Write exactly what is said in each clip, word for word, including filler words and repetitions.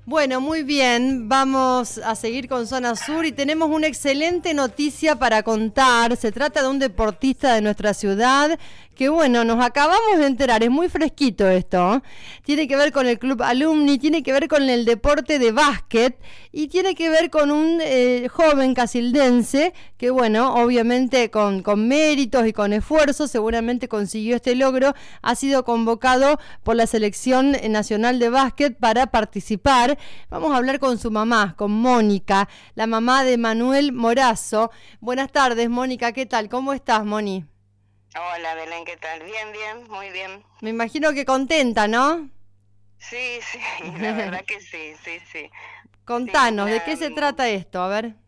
Bueno, muy bien, vamos a seguir con Zona Sur y tenemos una excelente noticia para contar. Se trata de un deportista de nuestra ciudad que, bueno, nos acabamos de enterar, es muy fresquito esto. Tiene que ver con el Club Alumni, tiene que ver con el deporte de básquet y tiene que ver con un eh, joven casildense que, bueno, obviamente con, con méritos y con esfuerzo seguramente consiguió este logro. Ha sido convocado por la Selección Nacional de Básquet para participar. Vamos a hablar con su mamá, con Mónica, la mamá de Manuel Morazo. Buenas tardes, Mónica, ¿qué tal? ¿Cómo estás, Moni? Hola, Belén, ¿qué tal? Bien, bien, muy bien. Me imagino que contenta, ¿no? Sí, sí, la verdad que sí, sí, sí. Contanos, sí, ¿de la, qué se trata esto? A ver.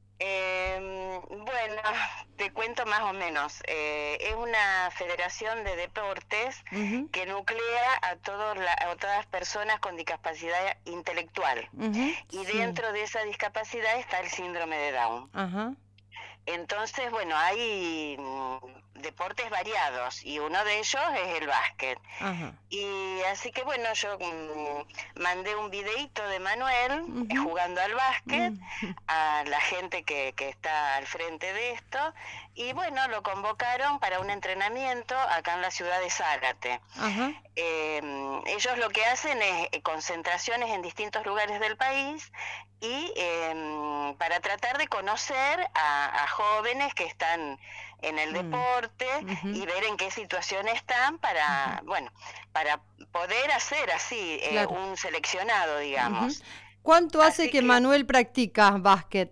Eh, bueno, te cuento más o menos. Eh, es una federación de deportes Uh-huh. que nuclea a, todos la, a todas las personas con discapacidad intelectual. Uh-huh. Y Sí. dentro de esa discapacidad está el síndrome de Down. Ajá. Entonces, bueno, hay mm, deportes variados y uno de ellos es el básquet. Ajá. Y así que bueno, yo mm, mandé un videíto de Manuel Uh-huh. eh, jugando al básquet Uh-huh. a la gente que, que está al frente de esto y bueno, lo convocaron para un entrenamiento acá en la ciudad de Zárate. Ajá. Eh, ellos lo que hacen es eh, concentraciones en distintos lugares del país y eh, para tratar de conocer a, a jóvenes que están en el Mm. deporte Uh-huh. y ver en qué situación están para, Uh-huh. bueno, para poder hacer así eh, Claro. un seleccionado, digamos. Uh-huh. ¿Cuánto hace Así que que- Manuel practica básquet?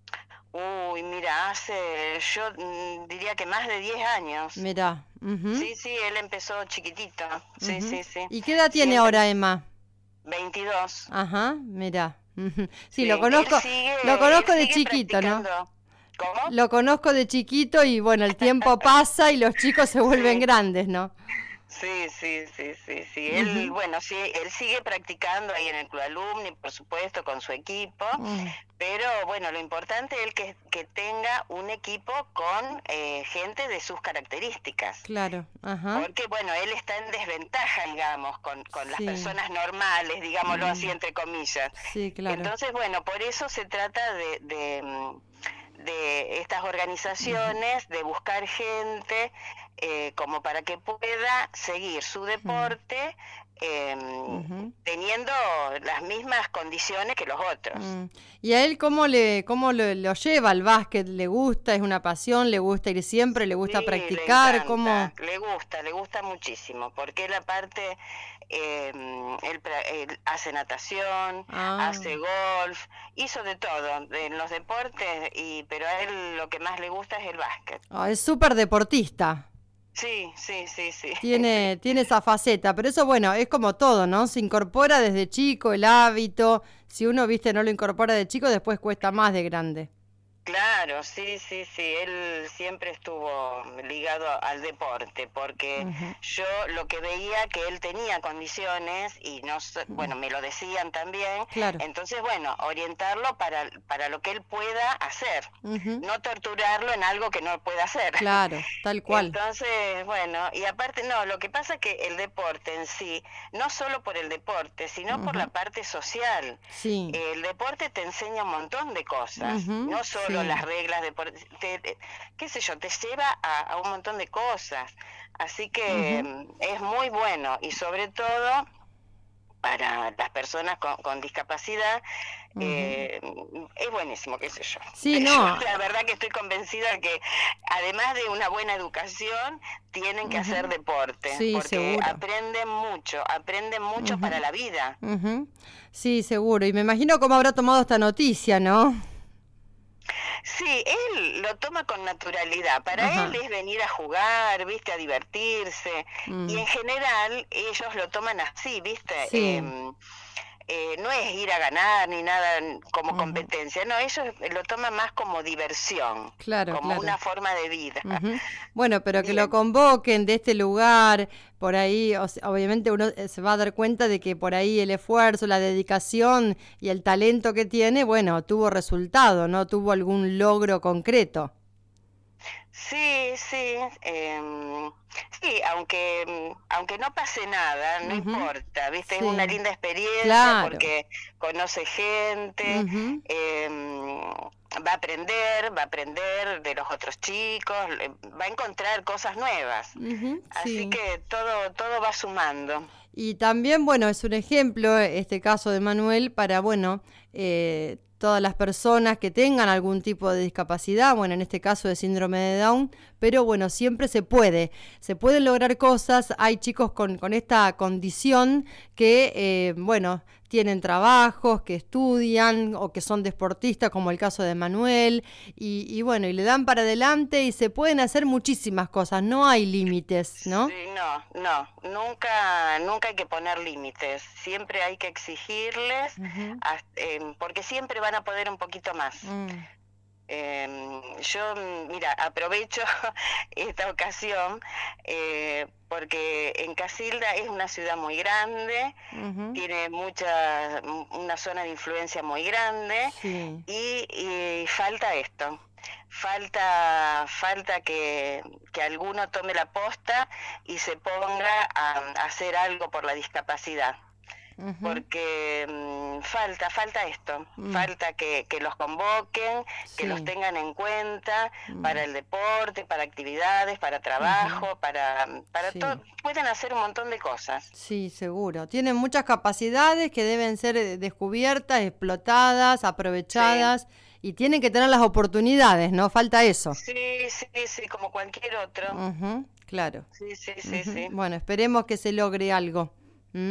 Uy, mira, hace, yo mm, diría que más de diez años. Mirá. Uh-huh. Sí, sí, él empezó chiquitito. Sí, Uh-huh. sí, sí. ¿Y qué edad tiene Siempre- ahora Emma? veintidós. Ajá, mirá. Ujú. Sí, Sí, lo conozco, él sigue- lo conozco él de sigue chiquito, ¿no? practicando. ¿Cómo? Lo conozco de chiquito y bueno, el tiempo pasa y los chicos se vuelven Sí. grandes, ¿no? Sí, sí, sí, sí, sí. Él, Ujú. bueno, sí, él sigue practicando ahí en el Club Alumni, por supuesto, con su equipo, Mm. pero bueno, lo importante es que, que tenga un equipo con eh, gente de sus características. Claro, ajá. Porque, bueno, él está en desventaja, digamos, con, con las Sí. personas normales, digámoslo Mm. así, entre comillas. Sí, claro. Entonces, bueno, por eso se trata de, de, mm, de estas organizaciones, de buscar gente eh, como para que pueda seguir su deporte eh, Ujú. teniendo las mismas condiciones que los otros. Mm. ¿Y a él cómo le cómo lo, lo lleva al básquet? ¿Le gusta? ¿Es una pasión? ¿Le gusta ir siempre? ¿Le gusta Sí, practicar? le encanta, ¿Cómo? le gusta, le gusta muchísimo, porque él aparte, eh, él, pra- él hace natación, Ah. hace golf, hizo de todo en los deportes, y pero a él lo que más le gusta es el básquet. Ah, es súper deportista. Sí, sí, sí, sí. Tiene, tiene esa faceta, pero eso, bueno, es como todo, ¿no? Se incorpora desde chico el hábito. Si uno, viste, no lo incorpora de chico, después cuesta más de grande. Claro, sí, sí, sí, él siempre estuvo ligado al deporte, porque Ujú. yo lo que veía que él tenía condiciones y no, so- bueno, me lo decían también, Claro. entonces, bueno, orientarlo para, para lo que él pueda hacer, Ujú. no torturarlo en algo que no pueda hacer. Claro, tal cual. Entonces, bueno, y aparte, no, lo que pasa es que el deporte en sí, no solo por el deporte, sino por Ujú. la parte social. Sí. El deporte te enseña un montón de cosas, Ujú, no solo sí. las reglas de te, te- qué sé yo, te lleva a, a un montón de cosas. Así que Ujú. mm, es muy bueno y sobre todo para las personas con, con discapacidad Ujú. eh, es buenísimo, qué sé yo. Sí, Yo no. la verdad que estoy convencida de que además de una buena educación tienen que Ujú. hacer deporte, Sí, porque seguro. aprenden mucho, aprenden mucho Ujú. para la vida. Ujú. Sí, seguro. Y me imagino cómo habrá tomado esta noticia, ¿no? Sí, él lo toma con naturalidad. Para Ajá. él es venir a jugar, ¿viste? A divertirse. Mm. Y en general ellos lo toman así, ¿viste? Sí. Eh, eh, no es ir a ganar ni nada como Ujú. competencia, no, ellos lo toman más como diversión, Claro, como claro. una forma de vida. Ujú. Bueno, pero que Bien. lo convoquen de este lugar, por ahí, o sea, obviamente uno eh, se va a dar cuenta de que por ahí el esfuerzo, la dedicación y el talento que tiene, bueno, tuvo resultado, ¿no? Tuvo algún logro concreto. Sí, sí, eh, sí, aunque aunque no pase nada, no Uh-huh. importa, ¿viste? Sí, Es una linda experiencia claro. porque conoce gente, Uh-huh. eh, va a aprender, va a aprender de los otros chicos, va a encontrar cosas nuevas. Uh-huh. Así Sí. que todo todo va sumando. Y también, bueno, es un ejemplo, este caso de Manuel, para, bueno, eh, todas las personas que tengan algún tipo de discapacidad, bueno, en este caso de síndrome de Down, pero bueno, siempre se puede, se pueden lograr cosas, hay chicos con, con esta condición que, eh, bueno, tienen trabajos, que estudian o que son deportistas, como el caso de Manuel, y, y bueno, y le dan para adelante y se pueden hacer muchísimas cosas, no hay límites, ¿no? Sí, no, no, nunca, nunca hay que poner límites, siempre hay que exigirles, Uh-huh. hasta, eh, porque siempre van a poder un poquito más. Mm. Eh, yo, mira, aprovecho esta ocasión eh, porque en Casilda es una ciudad muy grande, Uh-huh. tiene mucha, una zona de influencia muy grande Sí. y, y falta esto. Falta, falta que, que alguno tome la posta y se ponga a, a hacer algo por la discapacidad. Uh-huh. Porque mmm, falta, falta esto, Mm. falta que, que los convoquen, que Sí. los tengan en cuenta Mm. para el deporte, para actividades, para trabajo, Ujú. para, para Sí. todo, pueden hacer un montón de cosas. Sí, seguro. Tienen muchas capacidades que deben ser eh, descubiertas, explotadas, aprovechadas y tienen que tener las oportunidades, ¿no? Falta eso. Sí, sí, sí, como cualquier otro. Ujú, claro. Sí, sí, sí, Ujú. sí. Bueno, esperemos que se logre algo. ¿Mm?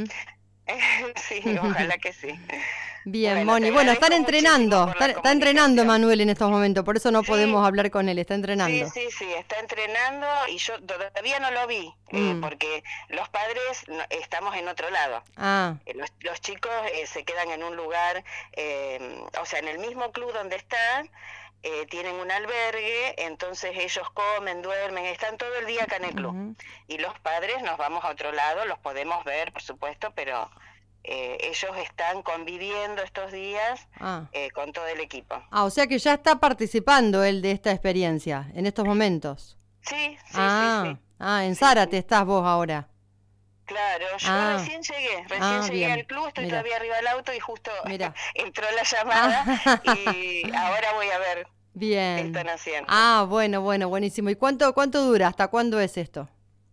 Sí, ojalá que sí. Bien, Bueno, Moni. te Bueno, agradezco están muchísimo entrenando. por la Está, está entrenando comunicación. Manuel en estos momentos, por eso no Sí. podemos hablar con él. Está entrenando. Sí, sí, sí, está entrenando y yo todavía no lo vi, eh, Mm. porque los padres no- estamos en otro lado. Ah, Eh, Los, los chicos eh, se quedan en un lugar, eh, o sea, en el mismo club donde están, eh, tienen un albergue, entonces ellos comen, duermen, están todo el día acá en el club. ujú. Y los padres nos vamos a otro lado, los podemos ver, por supuesto, pero eh, ellos están conviviendo estos días Ah. eh, con todo el equipo. Ah, o sea que ya está participando él de esta experiencia en estos momentos. Sí, sí, ah, sí, sí. ah, en Sí, Zárate sí. estás vos ahora. Llegué, yo Ah. recién llegué, recién Ah, llegué bien. al club, estoy Mira. todavía arriba del auto y justo Mira. entró la llamada y ahora voy a ver qué Bien. están haciendo. Ah, bueno, bueno, buenísimo. ¿Y cuánto, cuánto dura? ¿Hasta cuándo es esto?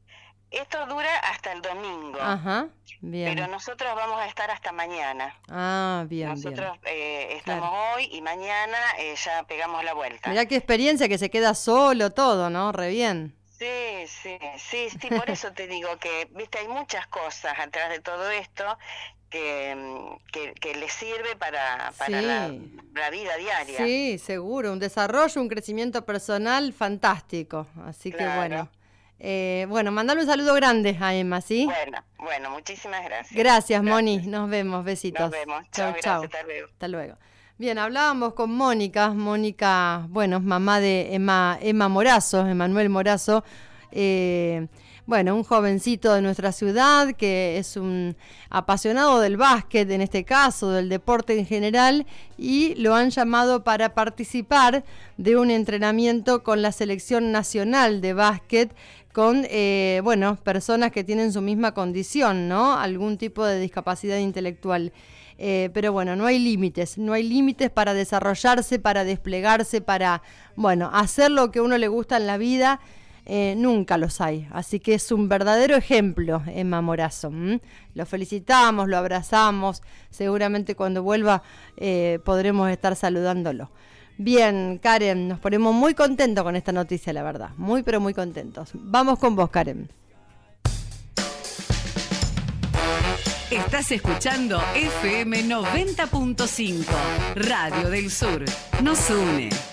Esto dura hasta el domingo, Ajá, bien. pero nosotros vamos a estar hasta mañana. Ah, bien, Nosotros bien. eh, estamos Claro. hoy y mañana eh, ya pegamos la vuelta. Mirá qué experiencia que se queda solo todo, ¿no? Re bien. Sí, sí, sí, sí, por eso te digo que, viste, hay muchas cosas atrás de todo esto que, mm, que, que les sirve para, para Sí. la, la vida diaria. Sí, seguro. Un desarrollo, un crecimiento personal fantástico. Así que Claro. bueno. Eh, bueno, mandale un saludo grande a Emma, ¿sí? Bueno, bueno, muchísimas gracias. Gracias, Moni. Nos vemos. Besitos. Nos vemos. Chao, Chau, gracias. chau. Hasta luego. Hasta luego. Bien, hablábamos con Mónica. Mónica, bueno, mamá de Emma, Emma Morazo, Emanuel Morazo. Eh, bueno, un jovencito de nuestra ciudad que es un apasionado del básquet, en este caso, del deporte en general, y lo han llamado para participar de un entrenamiento con la selección nacional de básquet con, eh, bueno, personas que tienen su misma condición, ¿no? Algún tipo de discapacidad intelectual. Eh, pero bueno, no hay límites, no hay límites para desarrollarse, para desplegarse, para, bueno, hacer lo que a uno le gusta en la vida. Eh, nunca los hay, así que es un verdadero ejemplo Emma Morazo. ¿m? Lo felicitamos, lo abrazamos, seguramente cuando vuelva eh, podremos estar saludándolo. Bien, Karen, nos ponemos muy contentos con esta noticia, la verdad, muy pero muy contentos. Vamos con vos, Karen. Estás escuchando F M noventa punto cinco, Radio del Sur. Nos une.